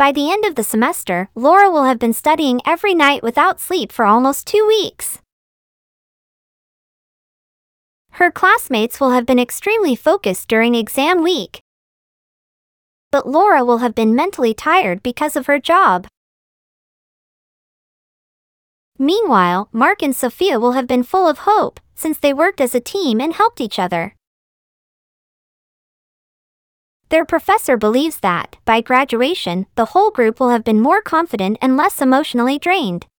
By the end of the semester, Laura will have been studying every night without sleep for almost 2 weeks. Her classmates will have been extremely focused during exam week. But Laura will have been mentally tired because of her job. Meanwhile, Mark and Sophia will have been full of hope, since they worked as a team and helped each other. Their professor believes that, by graduation, the whole group will have been more confident and less emotionally drained.